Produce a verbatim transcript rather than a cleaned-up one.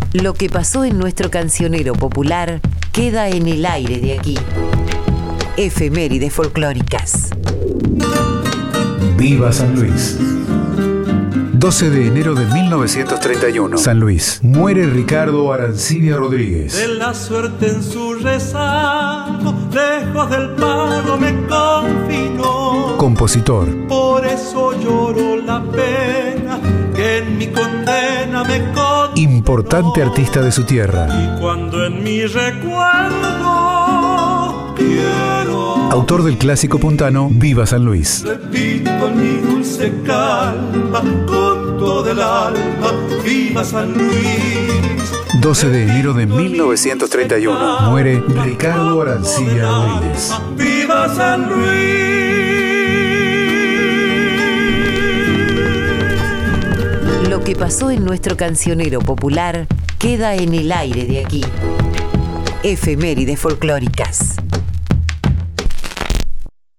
Lo que pasó en nuestro cancionero popular queda en el aire de aquí. Efemérides folclóricas. Viva San Luis. doce de enero de mil novecientos treinta y uno. San Luis. Muere Ricardo Arancibia Rodríguez. De la suerte en su rezago, lejos del pago me confinó. Compositor. Por eso lloro la pena que en mi condena me condenó. Importante artista de su tierra. Y cuando en mi recuerdo quiero, autor del clásico puntano Viva San Luis. repito con mi dulce calma, con todo el alma, viva San Luis. doce de enero de mil novecientos treinta y uno. Muere Ricardo Arancibia Rodríguez. ¡Viva San Luis! Lo que pasó en nuestro cancionero popular queda en el aire de aquí. Efemérides folclóricas.